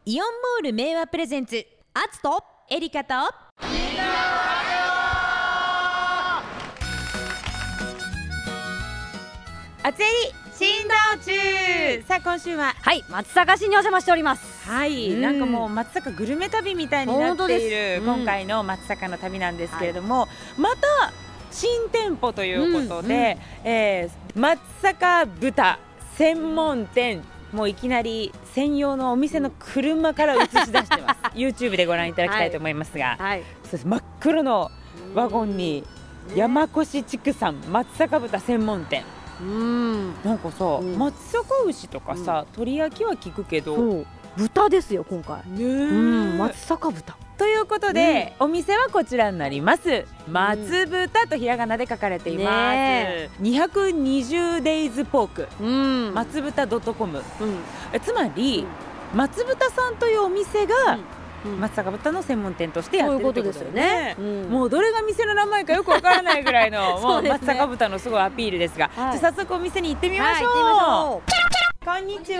イオンモール名和プレゼンツアツとエリカとあつえり振動中。さあ今週ははい、松阪市にお邪魔しております。 はい、なんかもう松阪グルメ旅みたいになっている、今回の松阪の旅なんですけれども、また新店舗ということで、松阪豚専門店、もういきなり専用のお店の車から映し出してますYouTube でご覧いただきたいと思いますが、そうです、真っ黒のワゴンに山越畜産松阪豚専門店。なんかさ、松阪牛とかさ、鳥焼きは聞くけど豚ですよ今回。松阪豚ということで、お店はこちらになります。松豚とひらがなで書かれています、220デイズポーク、松豚 .com、つまり、松豚さんというお店が、松阪豚の専門店としてやってるってことですよね。もうどれが店の名前かよくわからないぐらいのもう松阪豚のすごいアピールですが、じゃあ早速お店に行ってみましょう。こんにち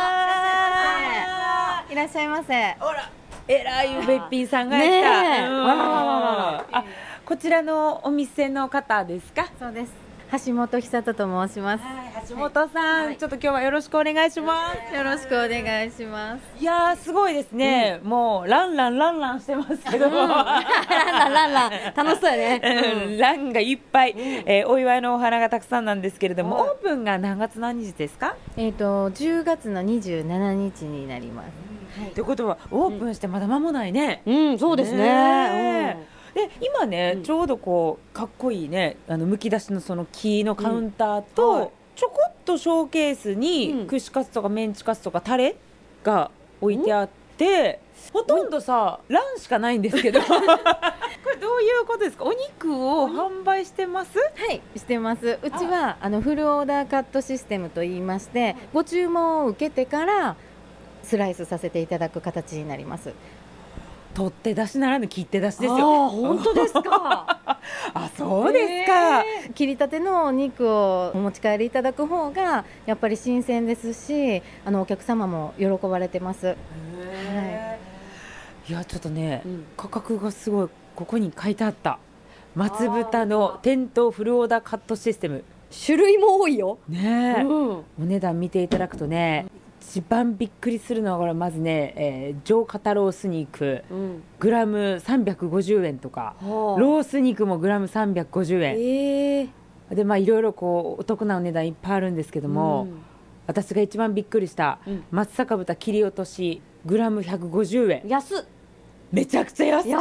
は。 いらっしゃいませ。 ほら、えらいべっぴんさんが来た。あ、こちらのお店の方ですか？ そうです。橋本久人と申します。 橋本さん、ちょっと今日はよろしくお願いします。 よろしくお願いします。 いやー、すごいですね。もうランランランランしてますけど、 ランラン楽しそうやね。 ランがいっぱい、お祝いのお花がたくさんなんですけれども、オープンが何月何日ですか ？10月の27日になります。 ということはオープンしてまだ間もないね。 そうですね。 で今ね、ちょうどこうかっこいいね、むき出しのその木のカウンターと、ちょこっとショーケースに串カツとかメンチカツとかタレが置いてあって、ほとんどさランしかないんですけどこれどういうことですか？お肉を販売してます？ はい、してます。うちはフルオーダーカットシステムといいまして、ご注文を受けてからスライスさせていただく形になります。 取って出しならぬ切って出しですよ。 本当ですか？ あ、そうですか。 切りたてのお肉をお持ち帰りいただく方がやっぱり新鮮ですし、お客様も喜ばれてます。 いや、ちょっとね、価格がすごい、ここに書いてあった。松豚の店頭フルオーダーカットシステム、 種類も多いよね。お値段見ていただくとね、一番びっくりするのはこれまずね、上肩ロース肉、グラム350円とか、ロース肉もグラム350円、でいろいろこうお得なお値段いっぱいあるんですけども、私が一番びっくりした、松阪豚切り落としグラム150円。 安っ。 めちゃくちゃ安くない？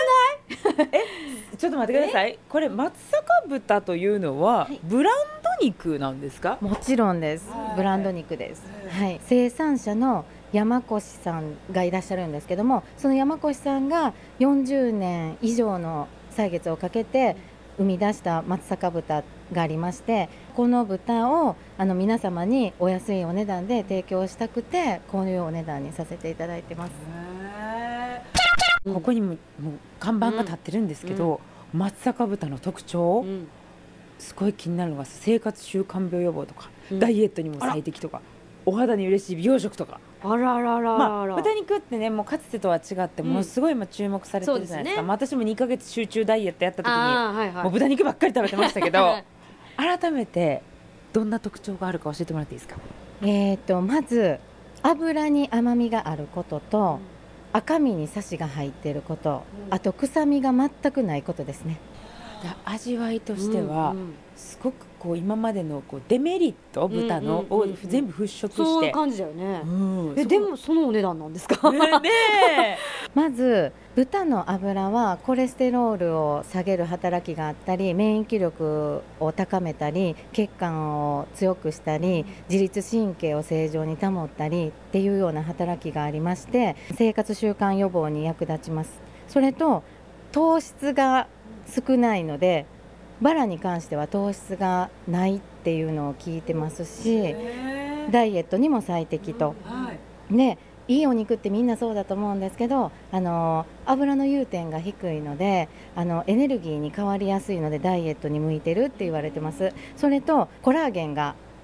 ちょっと待ってください、これ松阪豚というのはブランド肉なんですか？ もちろんです。ブランド肉です。生産者の山越さんがいらっしゃるんですけども、その山越さんが40年以上の歳月をかけて生み出した松阪豚がありまして、この豚を皆様にお安いお値段で提供したくて、こういうお値段にさせていただいてます。 ここにも看板が立ってるんですけど、松阪豚の特徴、すごい気になるのが生活習慣病予防とか、ダイエットにも最適とか、お肌に嬉しい美容食とか。 あらららら、 豚肉ってね、もうかつてとは違ってものすごい今注目されてるじゃないですか。私も2ヶ月集中ダイエットやった時に、もう豚肉ばっかり食べてましたけど改めてどんな特徴があるか教えてもらっていいですか？ まず脂に甘みがあることと、赤身にサシが入っていること、あと臭みが全くないことですね。 味わいとしては、すごくこう今までのこうデメリット、豚のを全部払拭して、 そういう感じだよね。でもそのお値段なんですか？ まず豚の脂はコレステロールを下げる働きがあったり、免疫力を高めたり、血管を強くしたり、自律神経を正常に保ったりっていうような働きがありまして、生活習慣予防に役立ちます。それと糖質が少ないので、バラに関しては糖質がないっていうのを聞いてますし、ダイエットにも最適と、でいいお肉ってみんなそうだと思うんですけど、油の融点が低いのでエネルギーに変わりやすいのでダイエットに向いてるって言われてます。それとコラーゲンが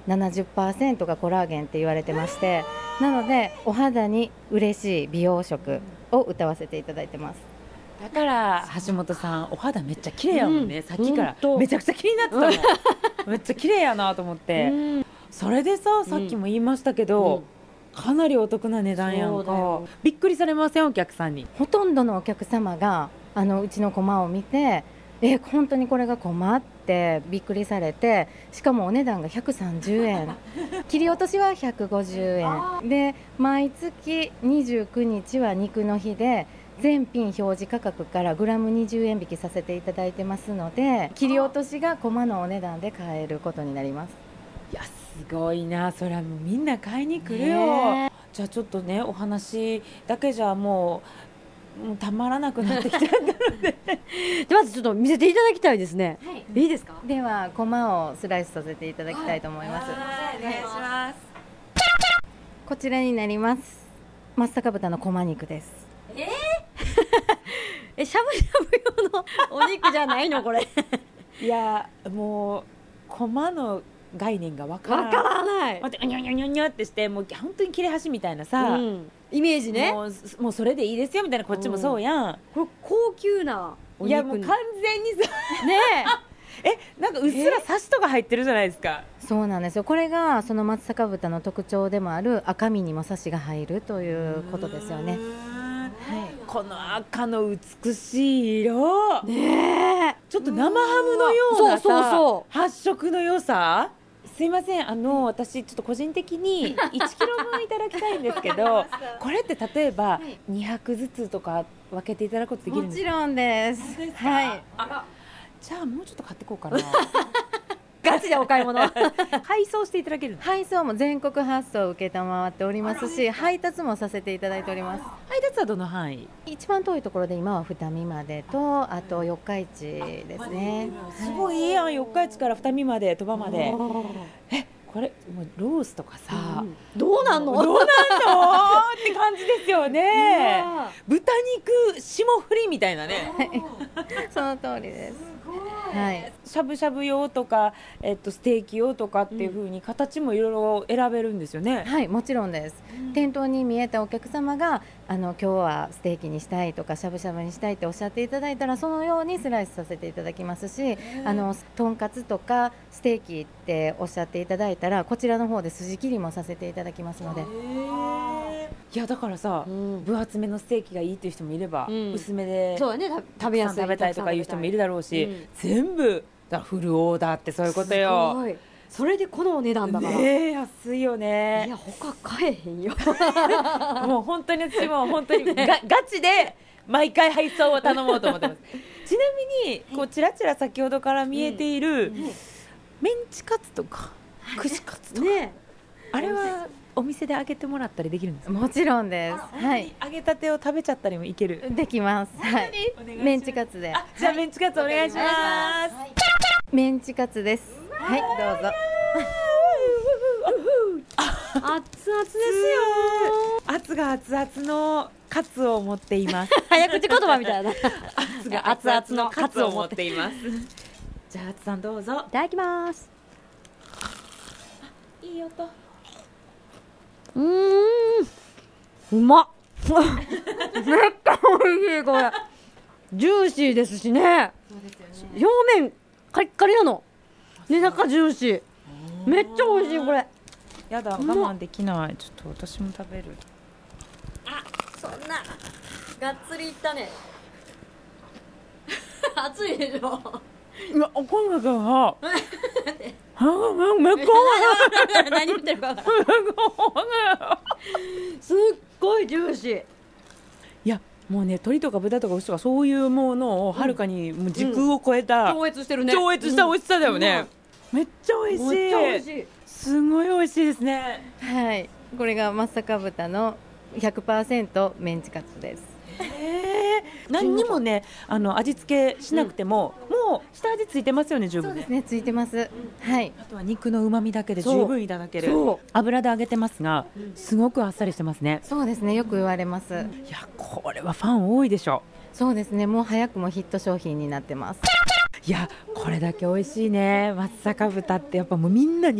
70%がコラーゲンって言われてまして、なのでお肌に嬉しい美容食を歌わせていただいてます。 だから橋本さんお肌めっちゃ綺麗やもんね、さっきからほんとめちゃくちゃ気になってたの、めっちゃ綺麗やなと思って、それでさっきも言いましたけど、かなりお得な値段やんか。びっくりされません？お客さんにほとんどのお客様がうちのコマを見て、本当にこれがコマってびっくりされて、しかもお値段が130円切り落としは150円で、毎月29日は肉の日で全品表示価格からグラム20円引きさせていただいてますので、切り落としがコマのお値段で買えることになります。 いやすごいな、それはもうみんな買いに来るよ、じゃあちょっとねお話だけじゃもうたまらなくなってきちゃったのででまずちょっと見せていただきたいですね。いいですか？ ではコマをスライスさせていただきたいと思います。 お願いします。 こちらになります。松阪豚のコマ肉です。 しゃぶしゃぶ用のお肉じゃないのこれ？ いやもうコマの概念がわからわからない。 待ってうにゃうにゃうにゃうにゃってしてもう本当に切れ端みたいなさ、 イメージね。 もうそれでいいですよみたいな、こっちもそうやん、 これ高級なお肉。 いやもう完全にさねなんかうっすらサシとか入ってるじゃないですか。 そうなんですよ。これがその松阪豚の特徴でもある赤身にもサシが入るということですよね。 この赤の美しい色、 ねちょっと生ハムのようなさ、 そうそうそう発色の良さ。すいません私ちょっと個人的に1キロ分いただきたいんですけどこれって例えば200ずつとか分けていただくことできるんですか？ もちろんです。はい。 じゃあもうちょっと買っていこうかなガチでお買い物。 配送していただけるの？ 配送も全国発送を受けたまわっておりますし、配達もさせていただいております。 配達はどの範囲？ 一番遠いところで今は二見までと、あと四日市ですね。 すごいいいやん、四日市から二見まで鳥羽まで。これもうロースとかさ、 どうなんの？ どうなんのって感じですよね。豚肉霜降りみたいなね。 その通りです。はい。 しゃぶしゃぶ用とか、ステーキ用とかっていう風に形もいろいろ選べるんですよね。 はい、もちろんです。店頭に見えたお客様が今日はステーキにしたいとかしゃぶしゃぶにしたいっておっしゃっていただいたら、そのようにスライスさせていただきますし、とんかつとかステーキっておっしゃっていただいたら、こちらの方で筋切りもさせていただきますので。 いやだからさ、分厚めのステーキがいいっていう人もいれば、薄めでそうね、食べやすい食べたいとかいう人もいるだろうし、全部フルオーダーってそういうことよ。 すごい。それでこのお値段だから安いよね。 いや他買えへんよもう本当に私も本当にガチで毎回配送を頼もうと思ってますちなみにこうちらちら先ほどから見えているメンチカツとか串カツとか、あれはお店で揚げてもらったりできるんですか？ もちろんです。はい。 揚げたてを食べちゃったりもいける？ できます。はい。メンチカツで。 じゃあメンチカツお願いします。 メンチカツです。はい、どうぞ。 熱々ですよ。 熱が熱々のカツを持っています早口言葉みたいな。 熱が熱々のカツを持っていますじゃあ熱さんどうぞ。 いただきます。 いい音。 うまっめっちゃおいしいこれ。ジューシーですしね。表面カリッカリなので、中ジューシー。めっちゃおいしいこれ。 やだ我慢できない。ちょっと私も食べる。 そんながっつりいったね熱いでしょ。 うわおこんがは何言ってるか分からんすっごいジューシー。 いやもうね鶏とか豚とか牛とかそういうものをはるかにもう時空を超えた、 超越してるね。 超越した美味しさだよね、めっちゃ美味しい。 めっちゃ美味しい。 すごい美味しいですね。 はい、これが松阪豚の 100% メンチカツです。 何にもね味付けしなくても、もう下味ついてますよね。十分そうですね、ついてます。はい。 あとは肉の旨味だけで十分いただける。油で揚げてますが、すごくあっさりしてますね。 そうですね、よく言われます。 いやこれはファン多いでしょ。 そうですね、もう早くもヒット商品になってます。 いやこれだけ美味しいね松阪豚ってやっぱもうみんなに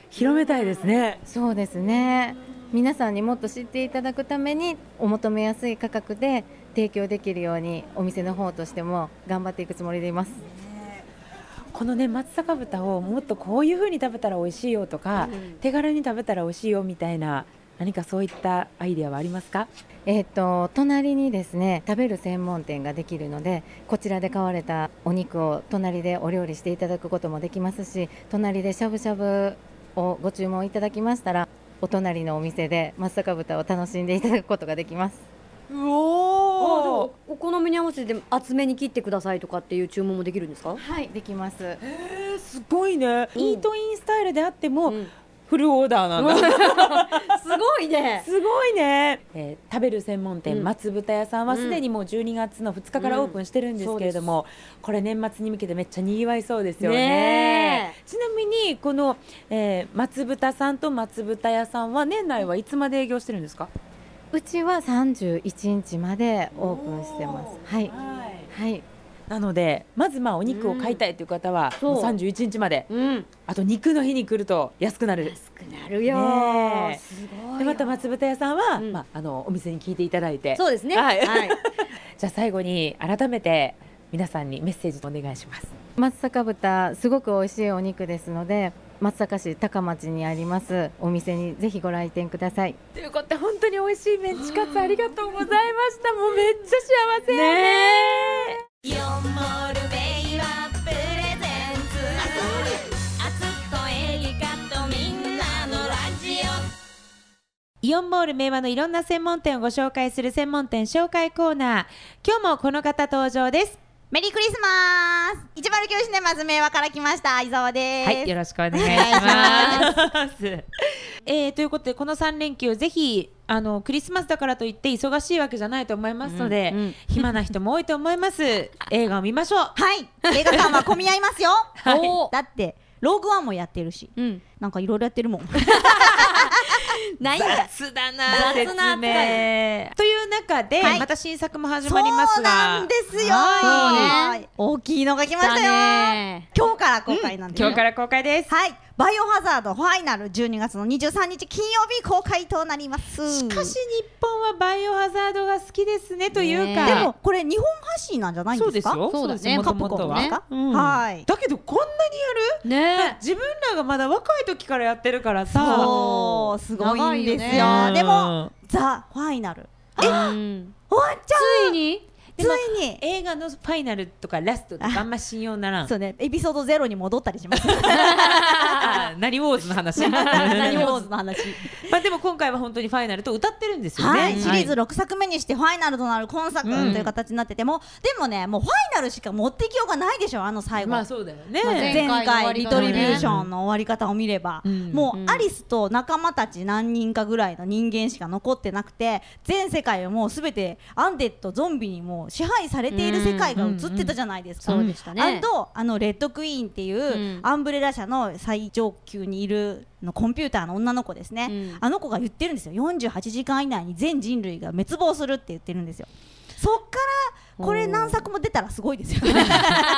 広めたいですね。 そうですね。皆さんにもっと知っていただくためにお求めやすい価格で提供できるようにお店の方としても頑張っていくつもりでいます。 このね松阪豚をもっとこういう風に食べたら美味しいよとか、手軽に食べたら美味しいよみたいな何かそういったアイデアはありますか？ 隣にですね食べる専門店ができるので、こちらで買われたお肉を隣でお料理していただくこともできますし、隣でしゃぶしゃぶをご注文いただきましたらお隣のお店で松阪豚を楽しんでいただくことができます。 お好みに合わせて厚めに切ってくださいとかっていう注文もできるんですか？ はい、できます。 すごいね、イートインスタイルであっても、フルオーダーなんだすごいねすごいね、食べる専門店、松豚屋さんはすでにもう12月の2日からオープンしてるんですけれども、これ年末に向けてめっちゃにぎわいそうですよ ね。ちなみにこの、松豚さんと松豚屋さんは年内はいつまで営業してるんですか？ うちは31日までオープンしてます。はい、はい、 なのでまずお肉を買いたいという方は、もう31日まで、あと肉の日に来ると安くなる。 安くなるよ、すごい。 でまた松豚屋さんは、お店に聞いていただいて。 そうですね、 はいじゃあ最後に改めて皆さんにメッセージお願いします。 松阪豚すごく美味しいお肉ですので、松阪市高町にありますお店にぜひご来店ください。 ということで本当に美味しいメンチカツありがとうございました。もうめっちゃ幸せね。イオンモールベイワプレゼンツあつこえりかとみんなのラジオ。イオンモール明和のいろんな専門店をご紹介する専門店紹介コーナー。今日もこの方登場です。 メリークリスマス。109シネマズ明和から来ました伊沢です。 はい、よろしくお願いしますということでこの3連休ぜひクリスマスだからといって忙しいわけじゃないと思いますので、暇な人も多いと思います映画を見ましょう。 はい、映画館は混み合いますよ、だってローグワンもやってるし、なんかいろいろやってるもんない雑だな説明という中で、また新作も始まりますが、 そうなんですよ、大きいのが来ましたよ。今日から公開なんですよ。 今日から公開です。 はい、バイオハザードファイナル12月の23日金曜日公開となります。 しかし日本はバイオハザードが好きですねというか、 でもこれ日本発信なんじゃないんですか？ そうですよ、 カプコンですか？はい。 だけどこんなにやる？自分らがまだ若い時からやってるからさ、 そうすごいんですよ。でもザ・ファイナル終わっちゃう。ついに映画のファイナルとかラストとかあんま信用ならん。 そうね、エピソード0に戻ったりします何ウォーズの話何ウォーズの話でも今回は本当にファイナルと歌ってるんですよね。 はい、シリーズ6作目にしてファイナルとなる今作という形になってても、でもね、もうファイナルしか持ってきようがないでしょ、最後。 まあそうだよね。 前回リトリビューションの終わり方を見れば、もうアリスと仲間たち何人かぐらいの人間しか残ってなくて、全世界はもうすべてアンデッドゾンビにもう支配されている世界が映ってたじゃないですか。 そうでしたね。 レッドクイーンっていうアンブレラ社の最上級にいるのコンピューターの女の子ですね、あの子が言ってるんですよ。48時間以内に全人類が滅亡するって言ってるんですよ。そっからこれ何作も出たらすごいですよね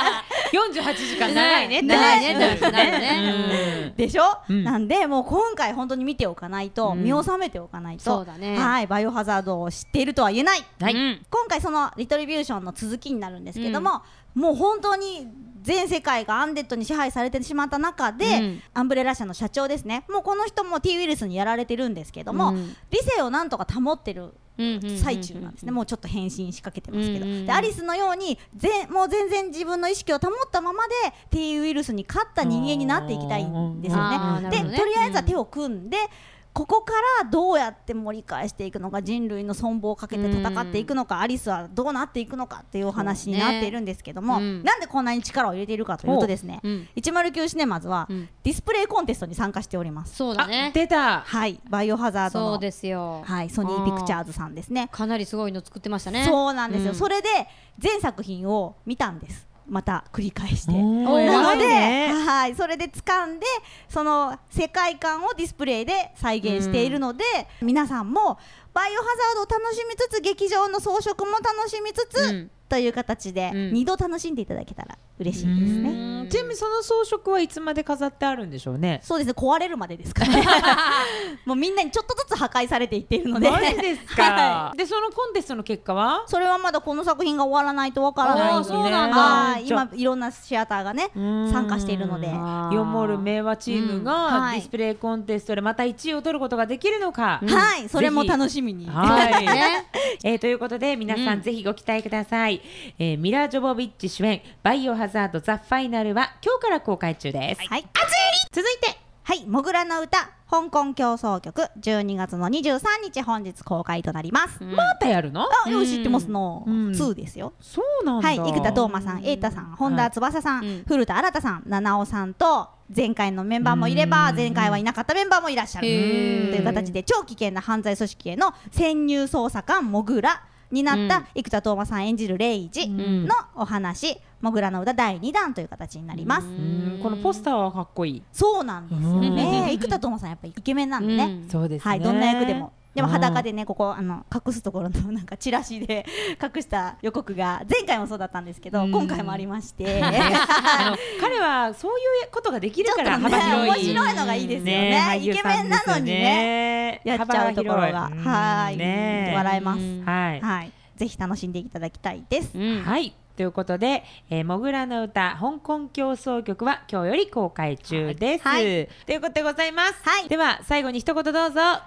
48時間長いねでしょ、なんでもう今回本当に見ておかないと、見納めておかないと、はい、バイオハザードを知っているとは言えない、今回そのリトリビューションの続きになるんですけども、もう本当に全世界がアンデッドに支配されてしまった中で、アンブレラ社の社長ですね、もうこの人も T ウイルスにやられてるんですけども、理性をなんとか保ってる最中なんですね。もうちょっと変身しかけてますけど、でアリスのようにもう全然自分の意識を保ったままで T ウイルスに勝った人間になっていきたいんですよね。でとりあえずは手を組んで、ここからどうやって盛り返していくのか、人類の存亡をかけて戦っていくのか、アリスはどうなっていくのかっていうお話になっているんですけども、なんでこんなに力を入れているかというとですね、109シネマズはディスプレイコンテストに参加しております。 そうだね、 出た。 はい、バイオハザードの、 そうですよ、 はい、ソニーピクチャーズさんですね。 かなりすごいの作ってましたね。 そうなんですよ、それで全作品を見たんです。また繰り返してなので、はい、それで掴んでその世界観をディスプレイで再現しているので、皆さんもバイオハザードを楽しみつつ、劇場の装飾も楽しみつつ、 という形で2度楽しんでいただけたら嬉しいですね。 ちなみにその装飾はいつまで飾ってあるんでしょうね。 そうですね、壊れるまでですからねもうみんなにちょっとずつ破壊されていっているので。 マジですか、はい、でそのコンテストの結果はそれはまだこの作品が終わらないとわからないんですね。 そうなんだ。 今いろんなシアターがね参加しているので、 ヨモール明和チームがディスプレイコンテストでまた1位を取ることができるのか、 はい、それも楽しみに。 ということで皆さんぜひご期待ください。ミラ・ジョボビッチ主演バイオハザードザ・ファイナルは今日から公開中です。はい、続いてモグラの歌香港競争曲12月の23日本日公開となります。 またやるの？ 知ってますの。2ですよ。 そうなんだ。 はい、生田斗真さん、瑛太さん、本田翼さん、古田新太さん、七尾さんと前回のメンバーもいれば前回はいなかったメンバーもいらっしゃるという形で、超危険な犯罪組織への潜入捜査官モグラになった生田斗真さん演じるレイジのお話、モグラの歌第2弾という形になります。 このポスターはかっこいい。 そうなんですよね。生田斗真さんやっぱりイケメンなんでね。 そうですね。 はい、どんな役でも。でも裸でね、ここ隠すところのなんかチラシで隠した予告が前回もそうだったんですけど、今回もありまして彼はそういうことができるから幅広い、面白いのがいいですよね。イケメンなのにねやっちゃうところがはい笑えます。はい、ぜひ楽しんでいただきたいです。 はい、ということで、モグラの歌香港競争曲は今日より公開中です、ということでございます、では最後に一言どうぞ。 はい、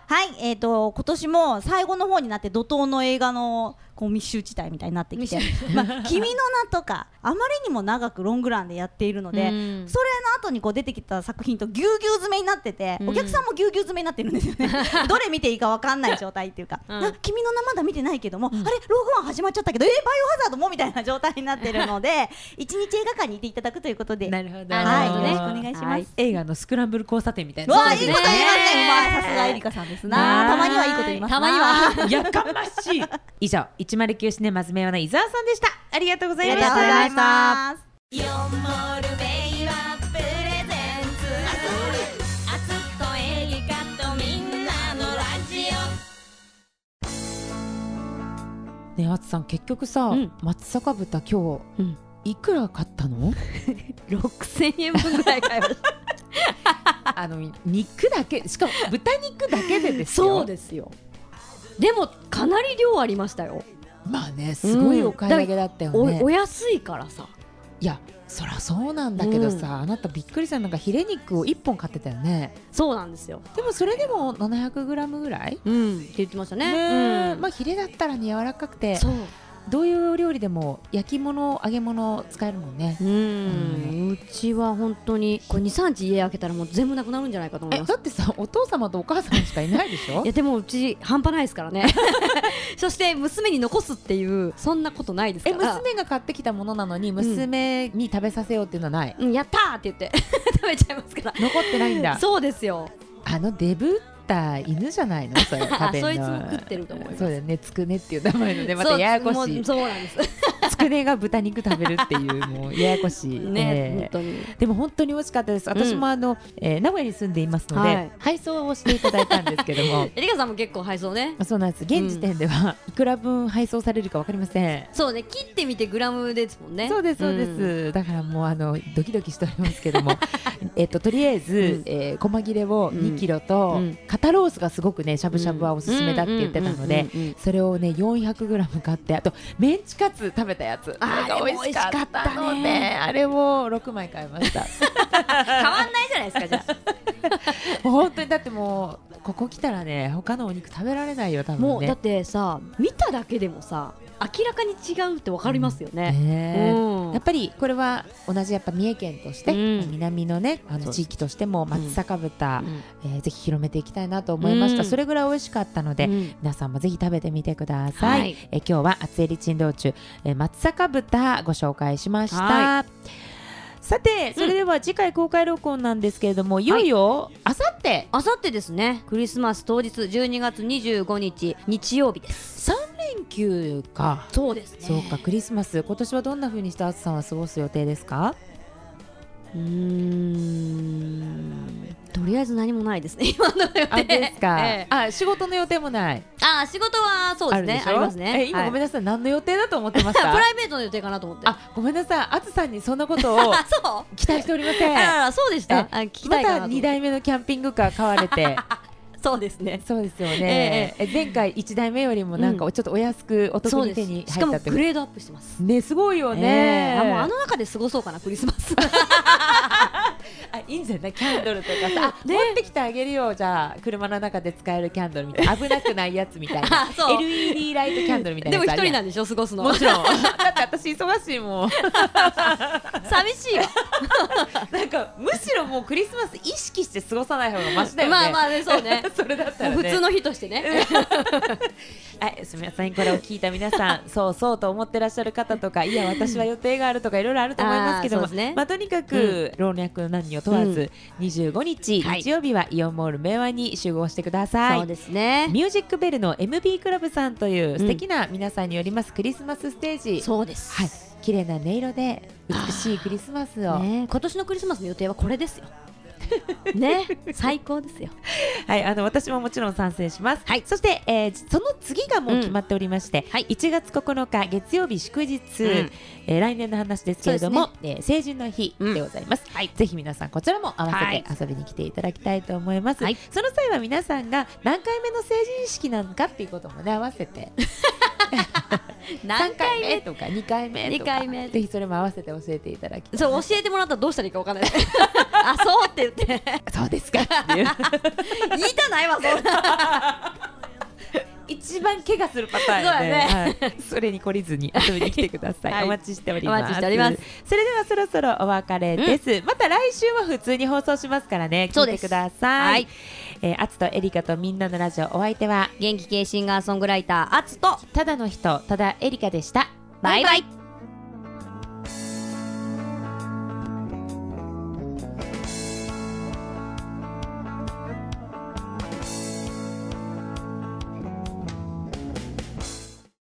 今年も最後の方になって怒涛の映画のこう密集地帯みたいになってきて君の名とかあまりにも長くロングランでやっているので、それの後にこう出てきた作品とぎゅうぎゅう詰めになってて、お客さんもぎゅうぎゅう詰めになってるんですよねどれ見ていいか分かんない状態っていうか、君の名まだ見てないけども、あれローグワン始まっちゃったけどバイオハザードもみたいな状態になってるので一日映画館にいていただくということで、 なるほど、 はい、よろしくお願いします。 映画のスクランブル交差点みたいな。 わあ、いいこと言いますね。さすがエリカさんですな。たまにはいいこと言いますな。たまにはやかましい。以上109シネマズ明和の伊沢さんでした。ありがとうございました。 ありがとうございます。 ヨモール明和プレゼンツあつこエリカとみんなのラジオ。ねえ、あつさん結局さ、松阪豚今日、いくら買ったの ？6000円分ぐらい買いました肉だけ、しかも豚肉だけでですよ。 そうですよ。でもかなり量ありましたよ。 まあね、すごいお買い上げだったよね。 お安いからさ。 いや、そりゃそうなんだけどさ、あなたびっくりしたのがヒレ肉を1本買ってたよね。 そうなんですよ。 でもそれでも 700g ぐらい、って言ってましたね。 まあヒレだったらね、柔らかくて、 そう、 どういうお料理でも焼き物揚げ物使えるもんね。 うちは本当にこれ 2,3 日家開けたらもう全部なくなるんじゃないかと思います。 だってさ、お父様とお母様しかいないでしょ。 いやでもうち半端ないですからねそして娘に残すっていうそんなことないですから。 娘が買ってきたものなのに娘に食べさせようっていうのはない、 やったーって言って食べちゃいますから。 残ってないんだ。 そうですよ。 デブった犬じゃないのそれ食べるの。 そいつも食ってると思います。 そうだよね、つくねっていう名前のね、またややこしい。 そうなんですつくねが豚肉食べるっていうもうややこしいね、本当に。 でも本当に美味しかったです。私も名古屋に住んでいますので、配送をしていただいたんですけどもエリカさんも結構配送ね。 そうなんです。現時点ではいくら分配送されるか分かりません。 そうね、切ってみてグラムですもんね。 そうですそうです、だからもうドキドキしておりますけどもとりあえず細切れを2キロと、肩ロースがすごくね、しゃぶしゃぶはおすすめだって言ってたので、それをね 400g 買って、あとメンチカツ食べたやつ、あれが美味しかったので、あれを6枚買いました変わんないじゃないですか。じゃあ本当に、だってもうここ来たらね、他のお肉食べられないよ多分ね。 もうだってさ、見ただけでもさ明らかに違うって分かりますよね。 やっぱりこれは同じやっぱ三重県として、南のね地域としても松阪豚、ぜひ広めていきたいなと思いました。それぐらい美味しかったので、皆さんもぜひ食べてみてください。今日は厚襟珍道中松阪豚ご紹介しました。さて、それでは次回公開録音なんですけれども、いよいよあさってですね。クリスマス当日12月25日日曜日です。 3連休か。 そうですね。 そうか、クリスマス今年はどんな風にしてあつさんは過ごす予定ですか？ とりあえず何もないですね今の予定。 あ、ですか。仕事の予定もない。 仕事はそうですね、ありますね。 今ごめんなさい、何の予定だと思ってました？ プライベートの予定かなと思って。 ごめんなさい、あつさんにそんなことを期待しておりません。 そうでした。聞きたいかなと。 また2台目のキャンピングカー買われてそうですね。 そうですよね。前回1台目よりもなんかちょっとお安くお得に手に入ったって。 しかもグレードアップしてますね。すごいよね。 もうあの中で過ごそうかな、クリスマス。 いいんじゃない、キャンドルとかさ、持ってきてあげるよ。じゃあ車の中で使えるキャンドルみたいな、危なくないやつみたいなLED ライトキャンドルみたいな。 でも一人なんでしょ、過ごすの。 もちろんだって私忙しいもん。 寂しいよ。 なんかむしろもうクリスマス意識して過ごさない方がマシだよね。 まあね、そうね。 それだったらね、 普通の日としてね。 すみません、これを聞いた皆さん、そうそうと思ってらっしゃる方とか、いや私は予定があるとかいろいろあると思いますけども、とにかく老若男女問わず25日日曜日はイオンモール明和に集合してください。 そうですね。 ミュージックベルの MB クラブさんという素敵な皆さんによりますクリスマスステージ。 そうです。 はい、綺麗な音色で美しいクリスマスを。 今年のクリスマスの予定はこれですよ。ね、最高ですよ。 はい、私ももちろん賛成します。はい、そして、その次がもう決まっておりまして、1月9日月曜日祝日、来年の話ですけれども、成人の日でございます。ぜひ皆さんこちらも合わせて遊びに来ていただきたいと思います。その際は皆さんが何回目の成人式なのかっていうこともね合わせて何回目とか2回目とかぜひそれも合わせて教えていただきたい。 そう教えてもらったらどうしたらいいかわかんない。あ、そうって言ってそうですかっていう言いたないわそんな。 一番怪我するパターンよね。それに懲りずに遊びに来てください。お待ちしております。 お待ちしております。 それではそろそろお別れです。また来週は普通に放送しますからね、聞いてください。あつとエリカとみんなのラジオ、お相手は元気系シンガーソングライターあつとただの人、ただエリカでした。 バイバイ。